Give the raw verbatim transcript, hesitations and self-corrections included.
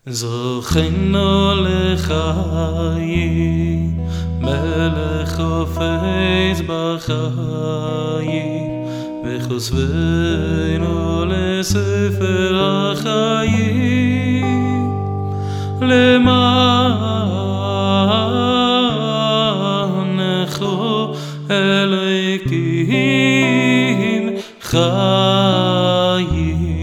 זוכנו לחיים, מלך חופץ בחיים, וחושפנו לספר החיים, למענך אלוקים חיים.